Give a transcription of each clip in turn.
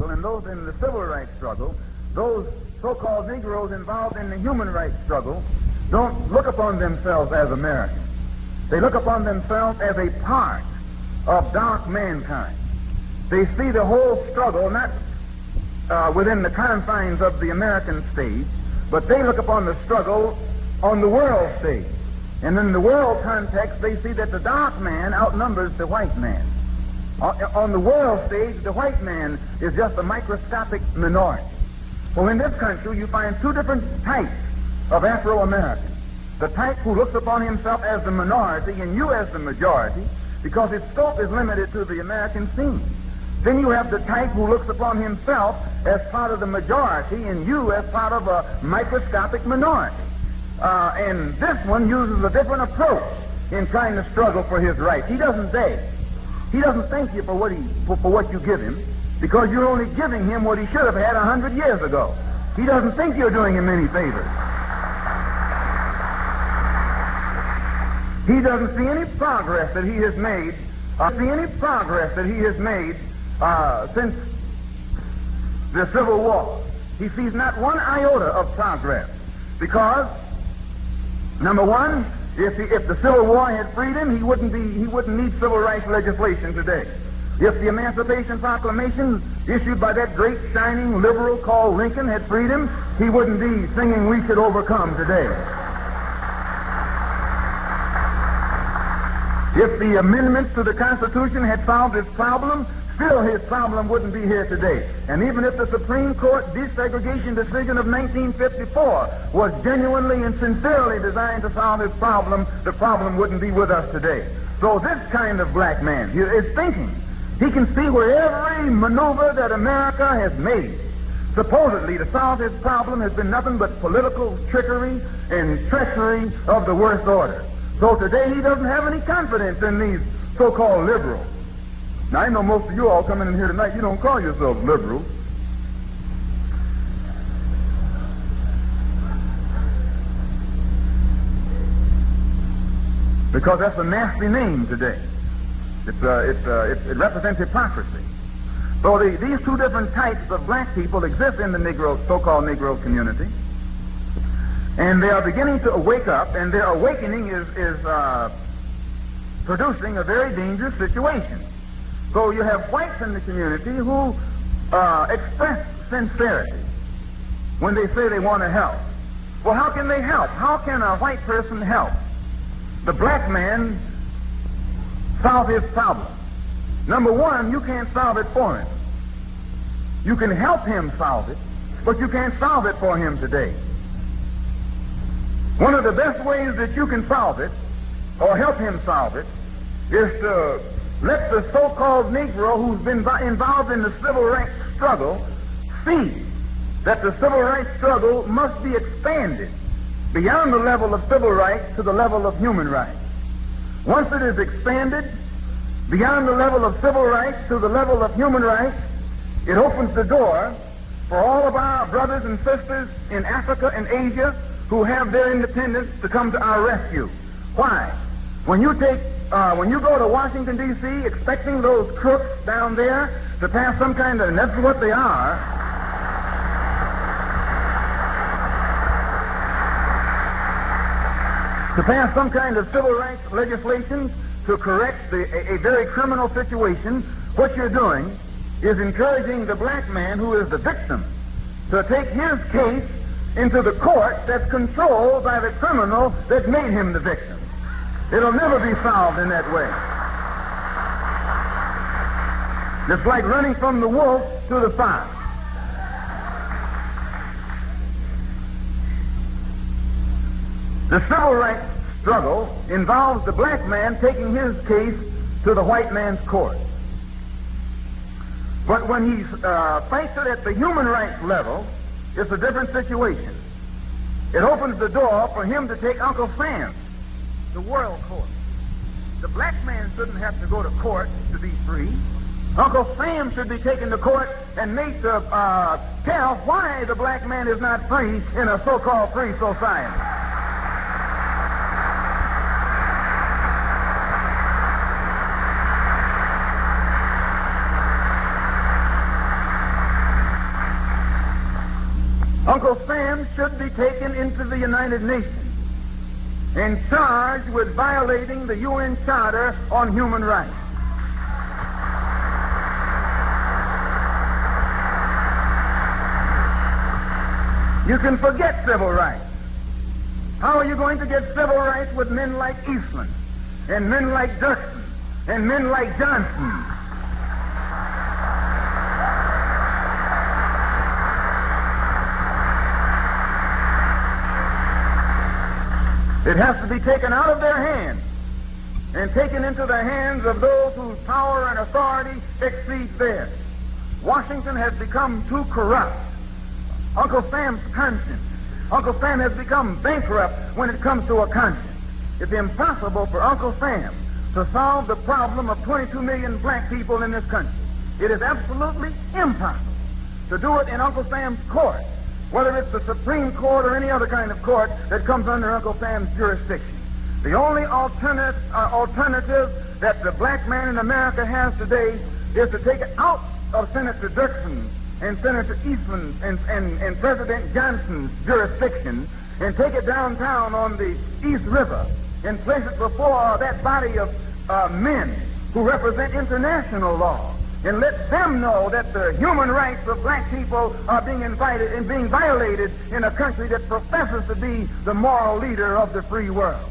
and those in the civil rights struggle, those so-called Negroes involved in the human rights struggle, don't look upon themselves as Americans. They look upon themselves as a part of dark mankind. They see the whole struggle not within the confines of the American stage, but they look upon the struggle on the world stage. And in the world context, they see that the dark man outnumbers the white man. On the world stage, the white man is just a microscopic minority. Well, in this country, you find two different types of Afro-Americans. The type who looks upon himself as the minority and you as the majority, because his scope is limited to the American scene. Then you have the type who looks upon himself as part of the majority and you as part of a microscopic minority. And this one uses a different approach in trying to struggle for his rights. He doesn't beg. He doesn't thank you for what you give him, because you're only giving him what he should have had 100 years ago. He doesn't think you're doing him any favors. He doesn't see any progress that he has made. Since the Civil War. He sees not one iota of progress, because number one, if the Civil War had freed him, he wouldn't need civil rights legislation today. If the Emancipation Proclamation issued by that great shining liberal called Lincoln had freed him, he wouldn't be singing "We Should Overcome" today. If the amendments to the Constitution had solved his problem, still his problem wouldn't be here today. And even if the Supreme Court desegregation decision of 1954 was genuinely and sincerely designed to solve his problem, the problem wouldn't be with us today. So this kind of black man is thinking. He can see where every maneuver that America has made, supposedly to solve his problem, has been nothing but political trickery and treachery of the worst order. So today he doesn't have any confidence in these so-called liberals. Now, I know most of you all coming in here tonight, you don't call yourselves liberals. Because that's a nasty name today. It represents hypocrisy. So these two different types of black people exist in the so-called Negro community. And they are beginning to wake up, and their awakening is producing a very dangerous situation. So you have whites in the community who express sincerity when they say they want to help. Well, how can they help? How can a white person help the black man solve his problem? Number one, you can't solve it for him. You can help him solve it, but you can't solve it for him today. One of the best ways that you can solve it, or help him solve it, is to let the so-called Negro who's been involved in the civil rights struggle see that the civil rights struggle must be expanded beyond the level of civil rights to the level of human rights. Once it is expanded beyond the level of civil rights to the level of human rights, it opens the door for all of our brothers and sisters in Africa and Asia who have their independence to come to our rescue. Why? When you go to Washington, D.C., expecting those crooks down there to pass some kind of, and that's what they are, to pass some kind of civil rights legislation to correct a very criminal situation, what you're doing is encouraging the black man who is the victim to take his case into the court that's controlled by the criminal that made him the victim. It'll never be solved in that way. It's like running from the wolf to the fox. The civil rights struggle involves the black man taking his case to the white man's court. But when he fights it at the human rights level, it's a different situation. It opens the door for him to take Uncle Sam, the world court. The black man shouldn't have to go to court to be free. Uncle Sam should be taken to court and made to tell why the black man is not free in a so-called free society. Uncle Sam should be taken into the United Nations and charged with violating the UN Charter on Human Rights. You can forget civil rights. How are you going to get civil rights with men like Eastland and men like Dirksen and men like Johnson? It has to be taken out of their hands and taken into the hands of those whose power and authority exceeds theirs. Washington has become too corrupt. Uncle Sam's conscience. Uncle Sam has become bankrupt when it comes to a conscience. It's impossible for Uncle Sam to solve the problem of 22 million black people in this country. It is absolutely impossible to do it in Uncle Sam's court, whether it's the Supreme Court or any other kind of court that comes under Uncle Sam's jurisdiction. The only alternative that the black man in America has today is to take it out of Senator Dirksen and Senator Eastland and President Johnson's jurisdiction and take it downtown on the East River and place it before that body of men who represent international law and let them know that the human rights of black people are being invited and being violated in a country that professes to be the moral leader of the free world.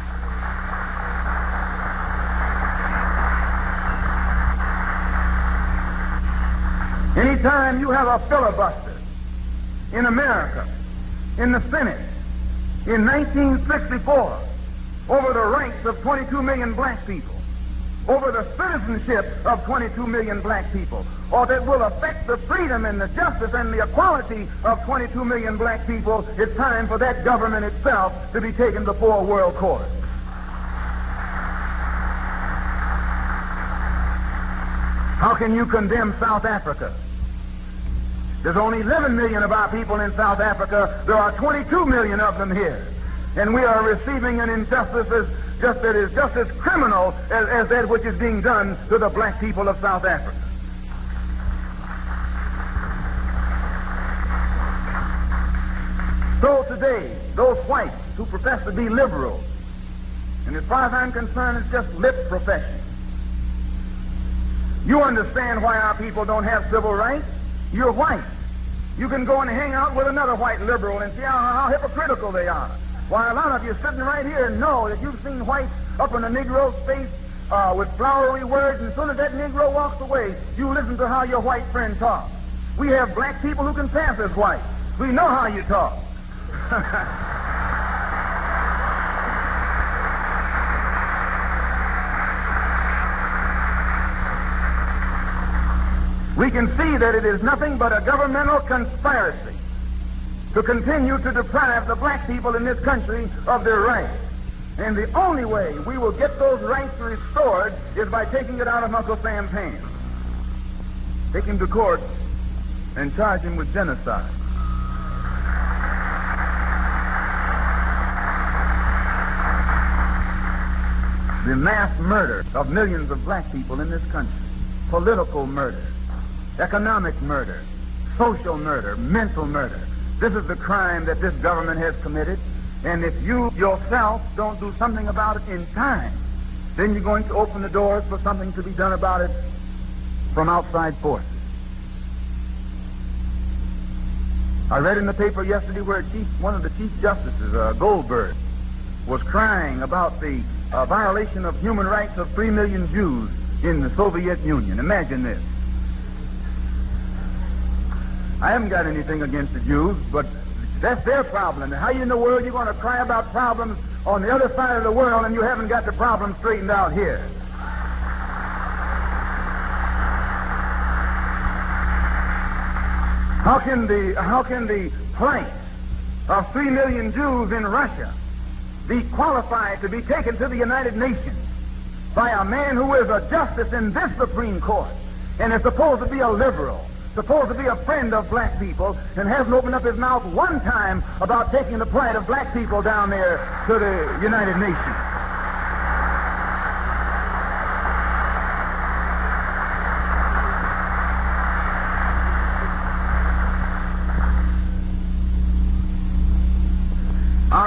Anytime you have a filibuster in America, in the Senate, in 1964, over the rights of 22 million black people, over the citizenship of 22 million black people, or that will affect the freedom and the justice and the equality of 22 million black people, it's time for that government itself to be taken before world court. How can you condemn South Africa? There's only 11 million of our people in South Africa. There are 22 million of them here. And we are receiving an injustice that is just as criminal as that which is being done to the black people of South Africa. So today, those whites who profess to be liberals, and as far as I'm concerned, it's just lip profession. You understand why our people don't have civil rights? You're white. You can go and hang out with another white liberal and see how hypocritical they are. Why, a lot of you sitting right here know that you've seen whites up in a Negro's face with flowery words, and as soon as that Negro walks away, you listen to how your white friend talks. We have black people who can pass as white. We know how you talk. We can see that it is nothing but a governmental conspiracy to continue to deprive the black people in this country of their rights. And the only way we will get those rights restored is by taking it out of Uncle Sam's hands. Take him to court and charge him with genocide. The mass murder of millions of black people in this country, political murder, economic murder, social murder, mental murder. This is the crime that this government has committed, and if you yourself don't do something about it in time, then you're going to open the doors for something to be done about it from outside forces. I read in the paper yesterday where one of the chief justices, Goldberg, was crying about the violation of human rights of 3 million Jews in the Soviet Union. Imagine this. I haven't got anything against the Jews, but that's their problem. How in the world are you going to cry about problems on the other side of the world and you haven't got the problem straightened out here? How can the plight of 3 million Jews in Russia be qualified to be taken to the United Nations by a man who is a justice in this Supreme Court and is supposed to be a liberal, supposed to be a friend of black people, and hasn't opened up his mouth one time about taking the plight of black people down there to the United Nations?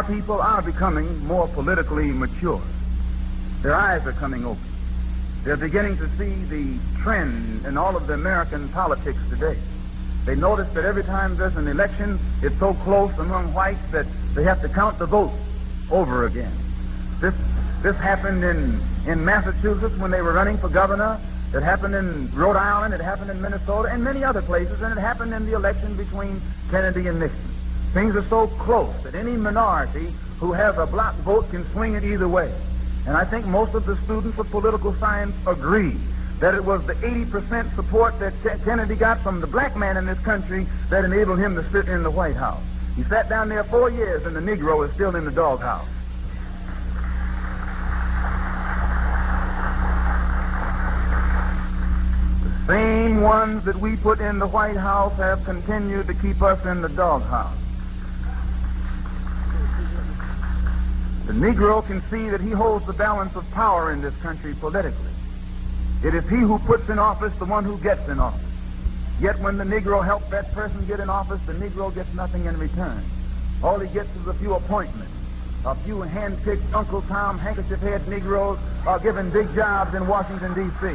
people are becoming more politically mature. Their eyes are coming open. They're beginning to see the trend in all of the American politics today. They notice that every time there's an election, it's so close among whites that they have to count the votes over again. This happened in Massachusetts when they were running for governor. It happened in Rhode Island. It happened in Minnesota and many other places. And it happened in the election between Kennedy and Nixon. Things are so close that any minority who has a block vote can swing it either way. And I think most of the students of political science agree that it was the 80% support that Kennedy got from the black man in this country that enabled him to sit in the White House. He sat down there 4 years, and the Negro is still in the doghouse. The same ones that we put in the White House have continued to keep us in the doghouse. The Negro can see that he holds the balance of power in this country politically. It is he who puts in office the one who gets in office. Yet when the Negro helps that person get in office, the Negro gets nothing in return. All he gets is a few appointments. A few hand-picked Uncle Tom handkerchief-head Negroes are given big jobs in Washington, D.C.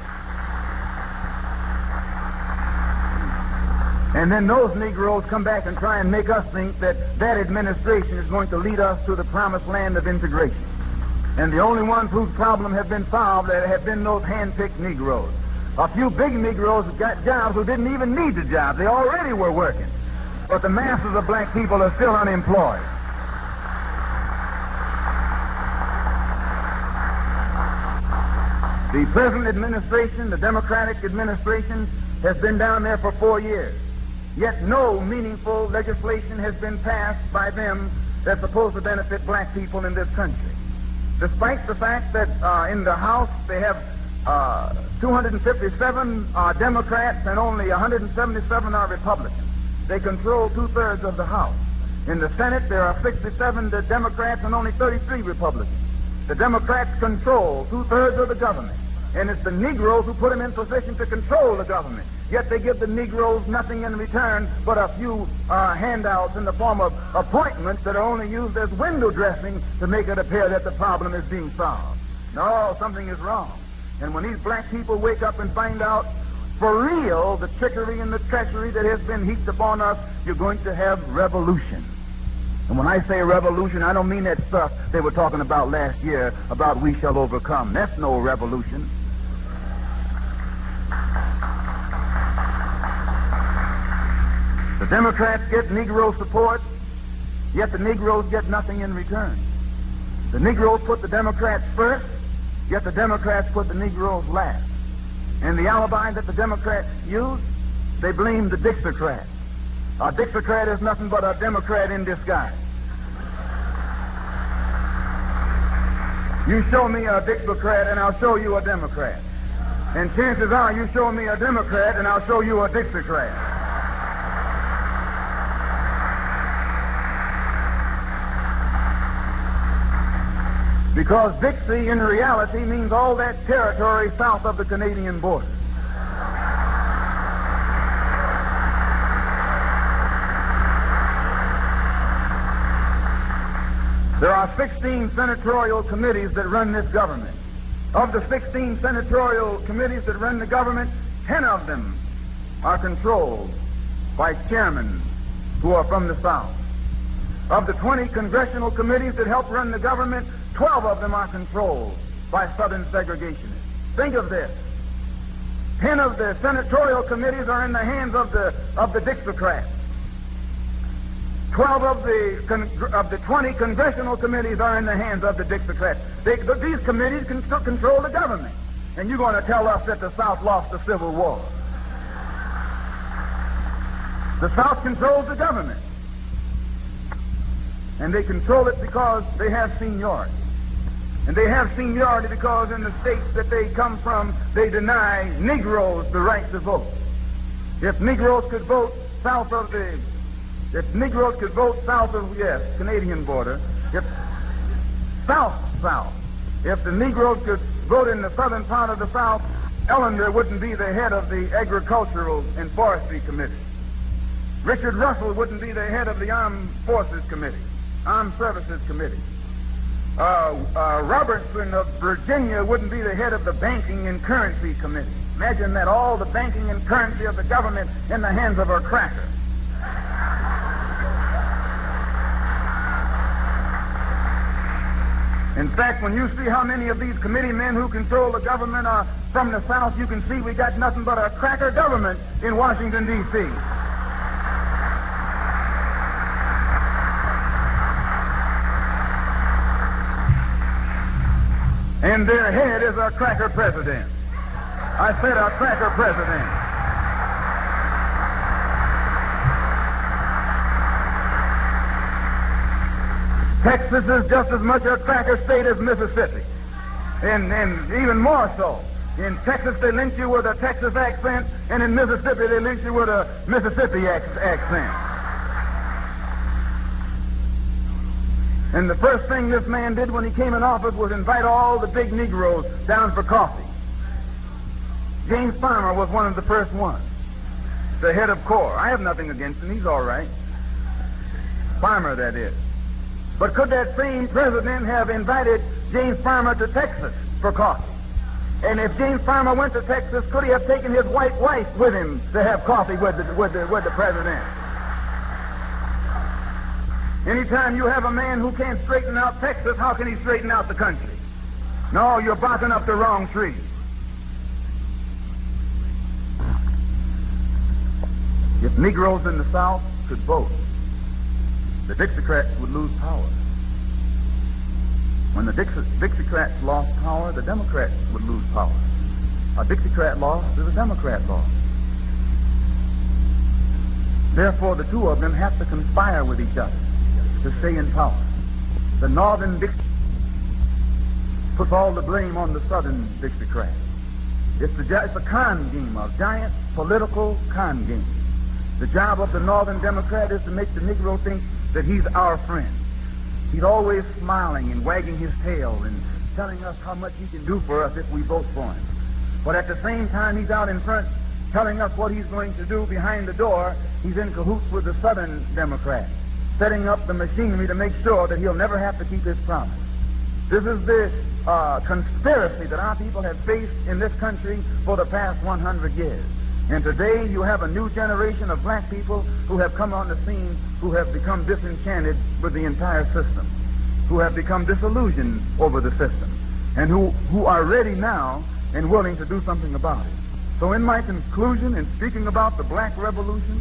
And then those Negroes come back and try and make us think that that administration is going to lead us to the promised land of integration. And the only ones whose problem have been solved have been those hand-picked Negroes. A few big Negroes got jobs who didn't even need the jobs. They already were working. But the masses of black people are still unemployed. The present administration, the Democratic administration, has been down there for 4 years. Yet no meaningful legislation has been passed by them that's supposed to benefit black people in this country. Despite the fact that in the House they have 257 are Democrats and only 177 are Republicans. They control 2/3 of the House. In the Senate there are 67 Democrats and only 33 Republicans. The Democrats control 2/3 of the government. And it's the Negroes who put them in position to control the government. Yet they give the Negroes nothing in return but a few handouts in the form of appointments that are only used as window dressing to make it appear that the problem is being solved. No, something is wrong. And when these black people wake up and find out for real the trickery and the treachery that has been heaped upon us, you're going to have revolution. And when I say revolution, I don't mean that stuff they were talking about last year about we shall overcome. That's no revolution. The Democrats get Negro support, yet the Negroes get nothing in return. The Negroes put the Democrats first, yet the Democrats put the Negroes last. And the alibi that the Democrats use, they blame the Dixiecrat. A Dixiecrat is nothing but a Democrat in disguise. You show me a Dixiecrat and I'll show you a Democrat. And chances are you show me a Democrat and I'll show you a Dixiecrat. Because Dixie in reality means all that territory south of the Canadian border. There are 16 senatorial committees that run this government. Of the 16 senatorial committees that run the government, 10 of them are controlled by chairmen who are from the South. Of the 20 congressional committees that help run the government, 12 of them are controlled by Southern segregationists. Think of this. 10 of the senatorial committees are in the hands of the Dixiecrats. 12 of the 20 congressional committees are in the hands of the Dixiecrats. These committees can still control the government. And you're going to tell us that the South lost the Civil War. The South controls the government. And they control it because they have seniority. And they have seniority because in the states that they come from, they deny Negroes the right to vote. If Negroes could vote south of the Canadian border, if the Negroes could vote in the southern part of the South, Ellender wouldn't be the head of the Agricultural and Forestry Committee. Richard Russell wouldn't be the head of the Armed Forces Committee. Armed Services Committee. Robertson of Virginia wouldn't be the head of the Banking and Currency Committee. Imagine that, all the banking and currency of the government in the hands of a cracker. In fact, when you see how many of these committee men who control the government are from the South, you can see we got nothing but a cracker government in Washington, D.C. And their head is a cracker president. I said a cracker president. Texas is just as much a cracker state as Mississippi, and even more so. In Texas, they lynch you with a Texas accent, and in Mississippi, they lynch you with a Mississippi accent. And the first thing this man did when he came in office was invite all the big Negroes down for coffee. James Farmer was one of the first ones, the head of CORE. I have nothing against him. He's all right. Farmer, that is. But could that same president have invited James Farmer to Texas for coffee? And if James Farmer went to Texas, could he have taken his white wife with him to have coffee with the president? Anytime you have a man who can't straighten out Texas, how can he straighten out the country? No, you're barking up the wrong tree. If Negroes in the South could vote, the Dixiecrats would lose power. When the Dixiecrats lost power, the Democrats would lose power. A Dixiecrat lost is a Democrat lost. Therefore, the two of them have to conspire with each other to stay in power. The Northern Dixiecrat puts all the blame on the Southern Dixiecrat. It's a con game, a giant political con game. The job of the Northern Democrat is to make the Negro think that he's our friend. He's always smiling and wagging his tail and telling us how much he can do for us if we vote for him. But at the same time, he's out in front telling us what he's going to do behind the door. He's in cahoots with the Southern Democrat, setting up the machinery to make sure that he'll never have to keep his promise. This is the conspiracy that our people have faced in this country for the past 100 years. And today you have a new generation of black people who have come on the scene, who have become disenchanted with the entire system, who have become disillusioned over the system, and who are ready now and willing to do something about it. So in my conclusion, in speaking about the black revolution,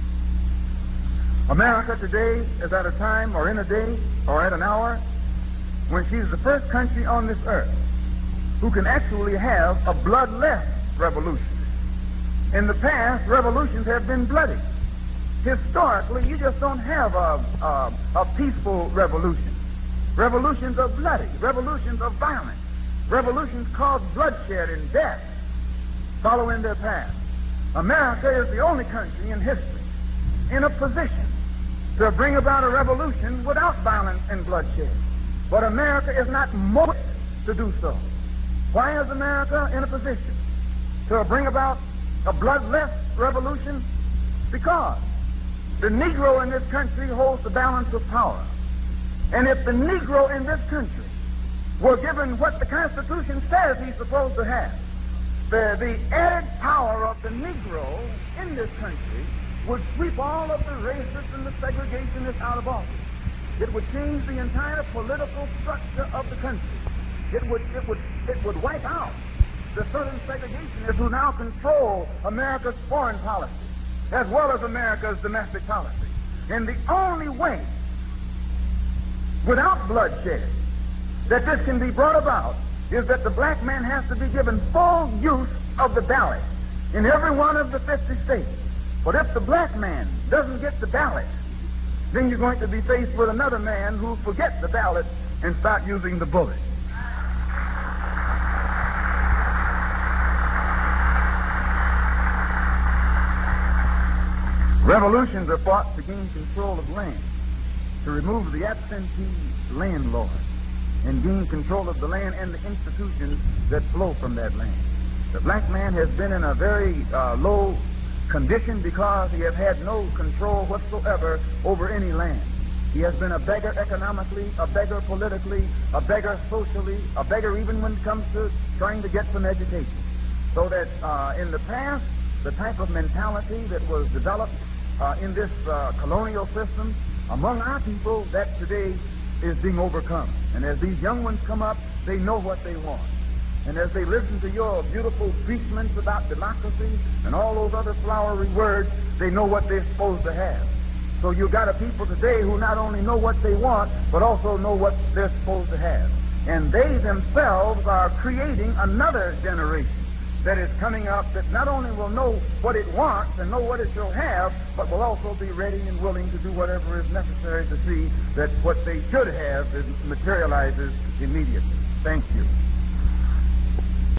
America today is at a time, or in a day, or at an hour, when she's the first country on this earth who can actually have a bloodless revolution. In the past, revolutions have been bloody. Historically, you just don't have a peaceful revolution. Revolutions are bloody. Revolutions are violent. Revolutions cause bloodshed and death following their path. America is the only country in history in a position to bring about a revolution without violence and bloodshed. But America is not motivated to do so. Why is America in a position to bring about a bloodless revolution? Because the Negro in this country holds the balance of power. And if the Negro in this country were given what the Constitution says he's supposed to have, the added power of the Negro in this country would sweep all of the racists and the segregationists out of office. It would change the entire political structure of the country. It would wipe out the Southern segregationists who now control America's foreign policy as well as America's domestic policy. And the only way, without bloodshed, that this can be brought about is that the black man has to be given full use of the ballot in every one of the 50 states. But if the black man doesn't get the ballot, then you're going to be faced with another man who forgets the ballot and start using the bullet. Revolutions are fought to gain control of land, to remove the absentee landlord, and gain control of the land and the institutions that flow from that land. The black man has been in a very low condition because he has had no control whatsoever over any land. He has been a beggar economically, a beggar politically, a beggar socially, a beggar even when it comes to trying to get some education. So that in the past, the type of mentality that was developed in this colonial system among our people, that today is being overcome. And as these young ones come up, they know what they want. And as they listen to your beautiful preachments about democracy and all those other flowery words, they know what they're supposed to have. So you've got a people today who not only know what they want, but also know what they're supposed to have. And they themselves are creating another generation that is coming up that not only will know what it wants and know what it shall have, but will also be ready and willing to do whatever is necessary to see that what they should have materializes immediately. Thank you.